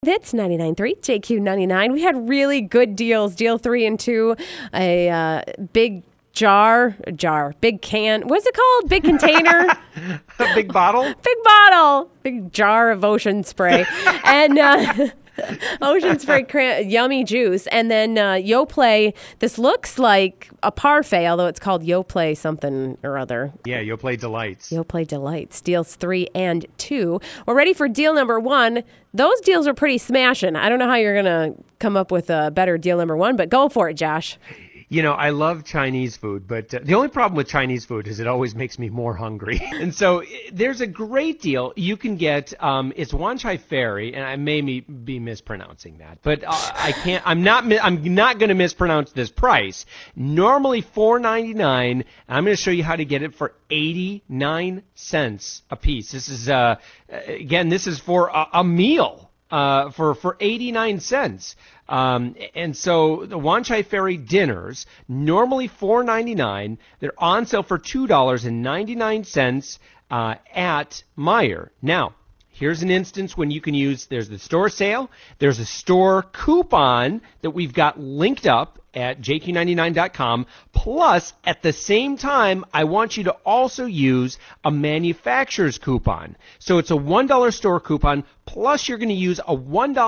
It's 99.3 JQ99. We had really good deals. Deal 3 and 2, a big big can. What's it called? Big container? A big bottle? Big bottle. Big jar of Ocean Spray. And Ocean Spray yummy juice. And then Yoplait. This looks like a parfait, although it's called Yoplait something or other. Yeah, Yoplait Delights. Yoplait Delights. Deals 3 and 2. We're ready for deal number 1. Those deals are pretty smashing. I don't know how you're going to come up with a better deal number 1, but go for it, Josh. You know, I love Chinese food, but the only problem with Chinese food is it always makes me more hungry. And so there's a great deal. You can get, it's Wan Chai Ferry, and I may be mispronouncing that, but I'm not going to mispronounce this price. Normally $4.99. I'm going to show you how to get it for 89 cents a piece. This is, again, this is for a meal, for 89 cents. And so the Wan Chai Ferry dinners, normally $4.99. They're on sale for $2.99 at Meijer. Now, here's an instance when you can use, there's the store sale, there's a store coupon that we've got linked up at jq99.com. Plus, at the same time, I want you to also use a manufacturer's coupon. So it's a $1 store coupon, plus you're going to use a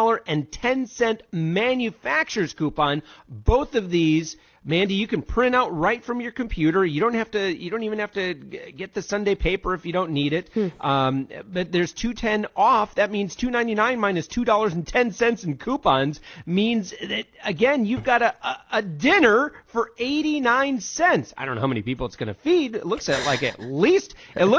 $1.10 manufacturer's coupon. Both of these, Mandy, you can print out right from your computer. You don't even have to get the Sunday paper if you don't need it. But there's $2.10 off. That means $2.99 minus $2.10 in coupons means that, again, you've got a dinner for 89 cents. I don't know how many people it's going to feed. It looks like at least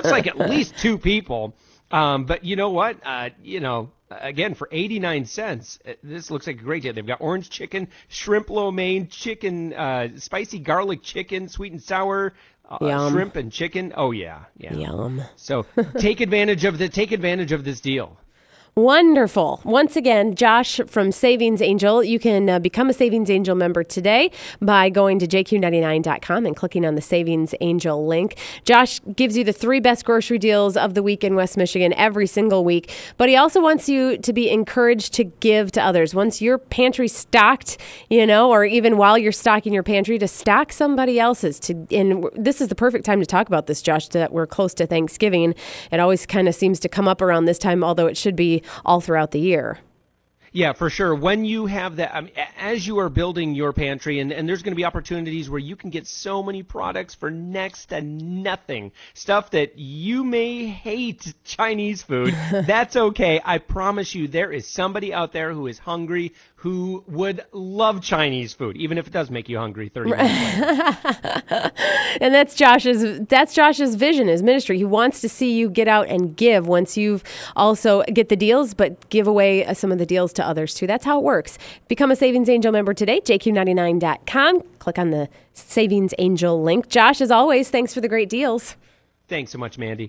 2 people. But you know what? Again, for 89 cents, this looks like a great deal. They've got orange chicken, shrimp lo mein, chicken, spicy garlic chicken, sweet and sour, shrimp and chicken. Oh yeah. Yum. So take advantage of this deal. Wonderful. Once again, Josh from Savings Angel. You can become a Savings Angel member today by going to jq99.com and clicking on the Savings Angel link. Josh gives you the 3 best grocery deals of the week in West Michigan every single week, but he also wants you to be encouraged to give to others. Once your pantry's stocked, or even while you're stocking your pantry, to stock somebody else's. And this is the perfect time to talk about this, Josh, that we're close to Thanksgiving. It always kind of seems to come up around this time, although it should be all throughout the year. Yeah, for sure. When you have that, as you are building your pantry, and there's going to be opportunities where you can get so many products for next to nothing. Stuff that you may hate Chinese food. That's okay. I promise you there is somebody out there who is hungry, who would love Chinese food, even if it does make you hungry 30 minutes later. And that's Josh's vision, his ministry. He wants to see you get out and give once you've also get the deals, but give away some of the deals to others too. That's how it works. Become a Savings Angel member today, jq99.com. Click on the Savings Angel link. Josh, as always, thanks for the great deals. Thanks so much, Mandy.